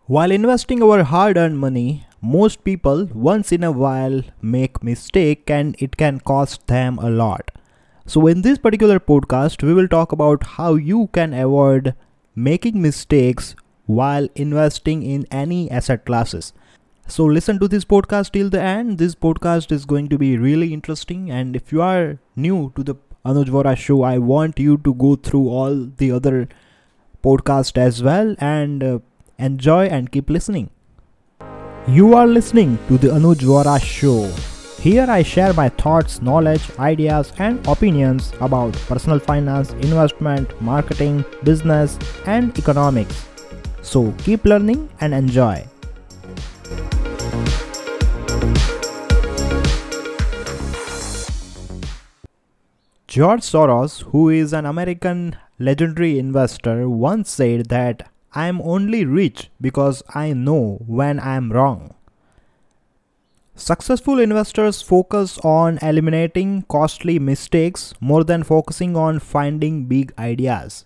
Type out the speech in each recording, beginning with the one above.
While investing our hard-earned money, most people once in a while make mistake and it can cost them a lot. So in this particular podcast, we will talk about how you can avoid making mistakes while investing in any asset classes. So listen to this podcast till the end. This podcast is going to be really interesting, and if you are new to the Anuj Vora show, I want you to go through all the other podcast as well and enjoy and keep listening. You are listening to the Anuj Vora show. Here I share my thoughts, knowledge, ideas and opinions about personal finance, investment, marketing, business and economics. So keep learning and enjoy. George Soros, who is an American legendary investor, once said that I am only rich because I know when I am wrong. Successful investors focus on eliminating costly mistakes more than focusing on finding big ideas.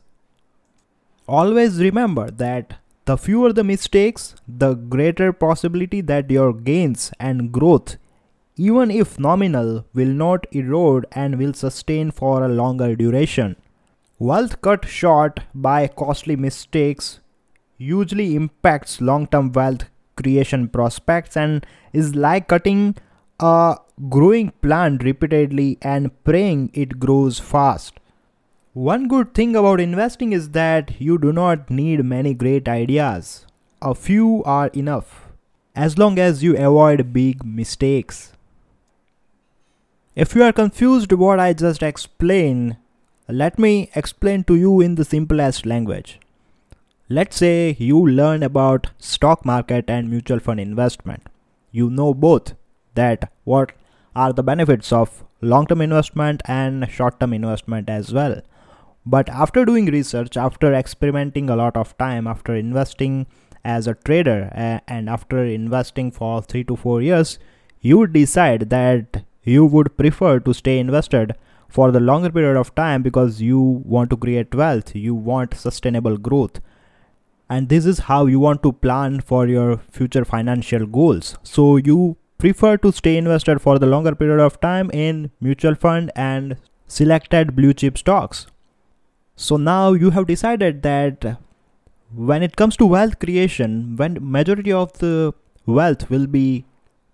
Always remember that the fewer the mistakes, the greater possibility that your gains and growth, even if nominal, will not erode and will sustain for a longer duration. Wealth cut short by costly mistakes usually impacts long-term wealth creation prospects and is like cutting a growing plant repeatedly and praying it grows fast. One good thing about investing is that you do not need many great ideas. A few are enough, as long as you avoid big mistakes. If you are confused what I just explained, let me explain to you in the simplest language. Let's say you learn about stock market and mutual fund investment. You know both that what are the benefits of long-term investment and short-term investment as well. But after doing research, after experimenting a lot of time, after investing as a trader and after investing for 3 to 4 years, you would decide that you would prefer to stay invested for the longer period of time because you want to create wealth, you want sustainable growth. And this is how you want to plan for your future financial goals. So you prefer to stay invested for the longer period of time in mutual fund and selected blue chip stocks. So now you have decided that when it comes to wealth creation, when majority of the wealth will be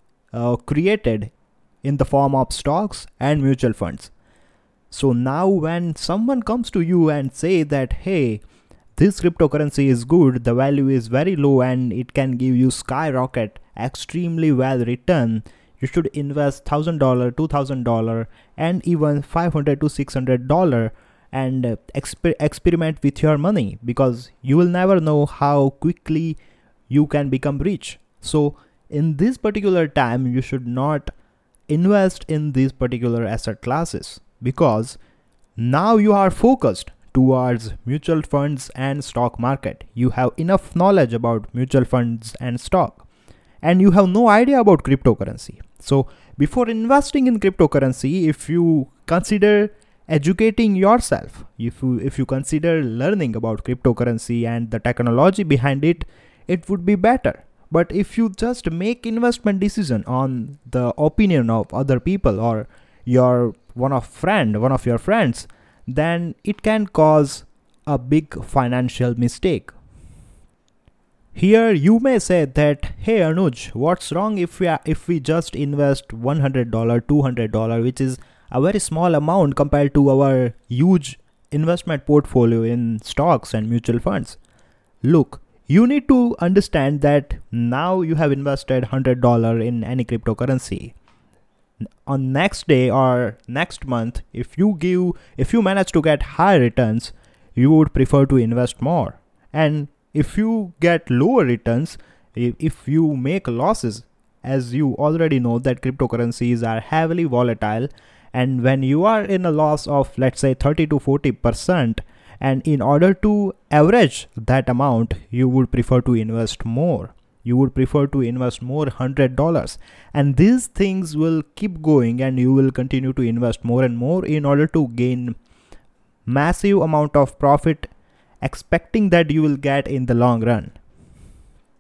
created in the form of stocks and mutual funds. So now when someone comes to you and say that, hey, this cryptocurrency is good, the value is very low and it can give you skyrocket, extremely well return, you should invest $1,000, $2,000 and even $500 to $600 and experiment with your money, because you will never know how quickly you can become rich. So in this particular time, you should not invest in these particular asset classes, because now you are focused towards mutual funds and stock market. You have enough knowledge about mutual funds and stock, and you have no idea about cryptocurrency. So before investing in cryptocurrency, if you consider educating yourself, if you consider learning about cryptocurrency and the technology behind it, it would be better. But if you just make investment decision on the opinion of other people or one of your friends, then it can cause a big financial mistake. Here you may say that, hey Anuj, what's wrong if we just invest $100, $200, which is a very small amount compared to our huge investment portfolio in stocks and mutual funds? Look, you need to understand that now you have invested $100 in any cryptocurrency. On next day or next month, if you manage to get high returns, you would prefer to invest more. And if you get lower returns, if you make losses, as you already know that cryptocurrencies are heavily volatile, and when you are in a loss of let's say 30 to 40%, and in order to average that amount, you would prefer to invest more. You would prefer to invest more $100, and these things will keep going and you will continue to invest more and more in order to gain massive amount of profit, expecting that you will get in the long run.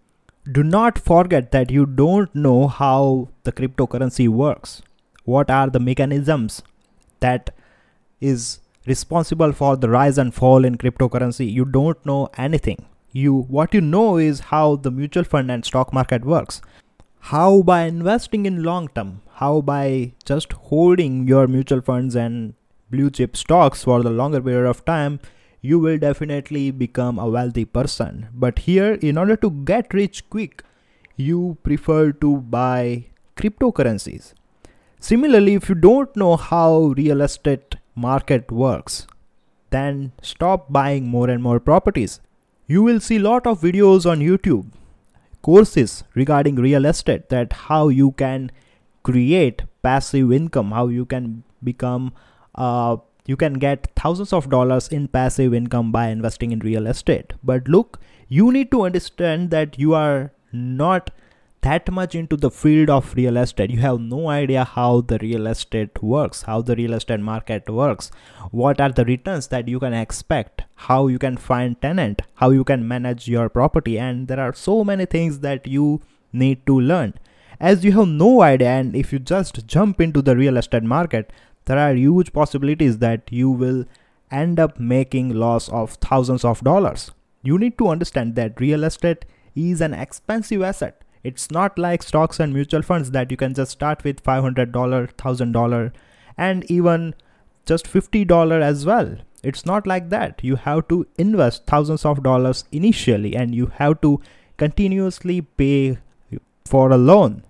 do not forget that you don't know how the cryptocurrency works. What are the mechanisms that is responsible for the rise and fall in cryptocurrency? You don't know anything. What you know is how the mutual fund and stock market works. How by investing in long term, how by just holding your mutual funds and blue chip stocks for the longer period of time, you will definitely become a wealthy person. But here, in order to get rich quick, you prefer to buy cryptocurrencies. Similarly, if you don't know how real estate market works, then stop buying more and more properties. You will see a lot of videos on YouTube, courses regarding real estate, that how you can create passive income, how you can become you can get thousands of dollars in passive income by investing in real estate. But look, you need to understand that you are not that much into the field of real estate. You have no idea how the real estate works, how the real estate market works, what are the returns that you can expect, how you can find tenant, how you can manage your property, and there are so many things that you need to learn. As you have no idea, and if you just jump into the real estate market, there are huge possibilities that you will end up making loss of thousands of dollars. You need to understand that real estate is an expensive asset. It's not like stocks and mutual funds that you can just start with $500, $1,000, and even just $50 as well. It's not like that. You have to invest thousands of dollars initially, and you have to continuously pay for a loan.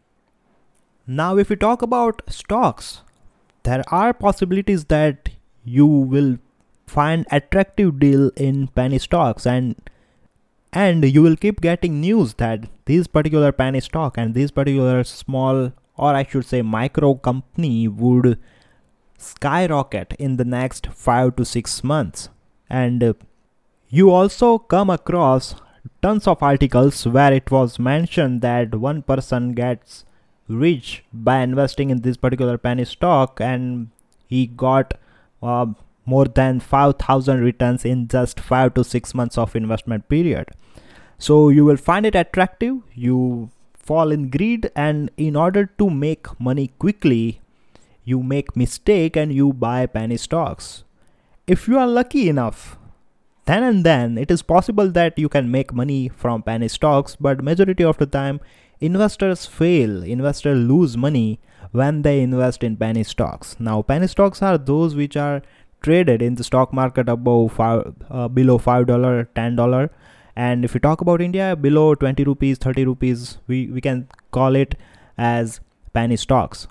Now, if we talk about stocks, there are possibilities that you will find attractive deal in penny stocks, and you will keep getting news that this particular penny stock and this particular small, or I should say micro company, would skyrocket in the next 5 to 6 months. And you also come across tons of articles where it was mentioned that one person gets rich by investing in this particular penny stock, and he got more than 5,000 returns in just 5 to 6 months of investment period. So you will find it attractive, you fall in greed, and in order to make money quickly, you make mistake and you buy penny stocks. If you are lucky enough, then and then it is possible that you can make money from penny stocks, but majority of the time investors fail, investors lose money when they invest in penny stocks. Now, penny stocks are those which are traded in the stock market above below $5, $10. And if we talk about India, below 20 rupees, 30 rupees, we can call it as penny stocks.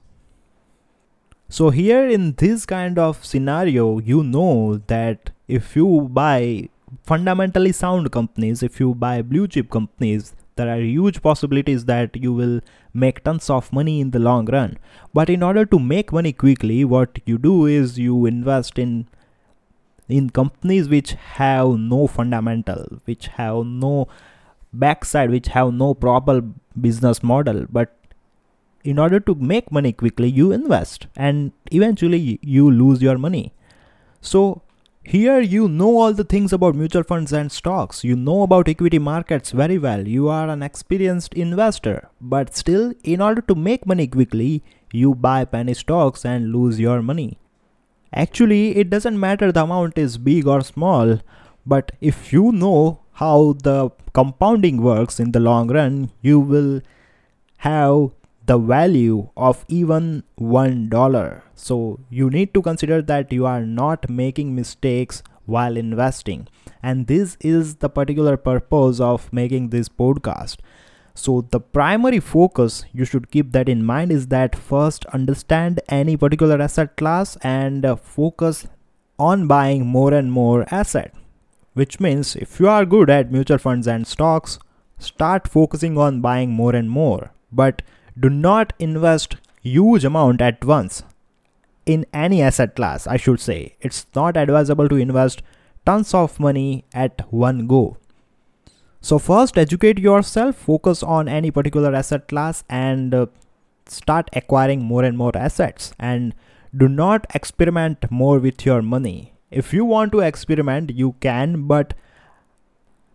So here in this kind of scenario, you know that if you buy fundamentally sound companies, if you buy blue chip companies, there are huge possibilities that you will make tons of money in the long run. But in order to make money quickly, what you do is you invest in companies which have no fundamental, which have no backside, which have no proper business model. But in order to make money quickly, you invest and eventually you lose your money. So here you know all the things about mutual funds and stocks. You know about equity markets very well. You are an experienced investor. But still, in order to make money quickly, you buy penny stocks and lose your money. Actually, it doesn't matter the amount is big or small. But if you know how the compounding works in the long run, you will have the value of even $1. So you need to consider that you are not making mistakes while investing. And this is the particular purpose of making this podcast. So the primary focus, you should keep that in mind, is that first understand any particular asset class and focus on buying more and more asset. Which means if you are good at mutual funds and stocks, start focusing on buying more and more. But do not invest huge amount at once in any asset class, I should say. It's not advisable to invest tons of money at one go. So first educate yourself, focus on any particular asset class and start acquiring more and more assets. And do not experiment more with your money. If you want to experiment, you can, but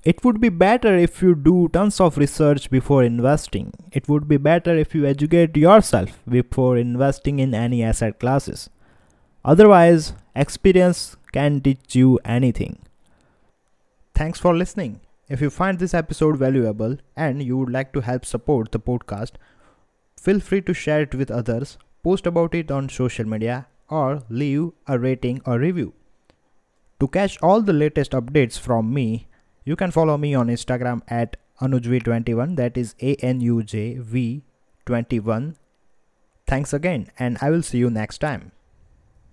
It would be better if you do tons of research before investing. It would be better if you educate yourself before investing in any asset classes. Otherwise, experience can teach you anything. Thanks for listening. If you find this episode valuable and you would like to help support the podcast, feel free to share it with others, post about it on social media, or leave a rating or review. To catch all the latest updates from me, you can follow me on Instagram at AnujV21, that is ANUJV21. Thanks again, and I will see you next time.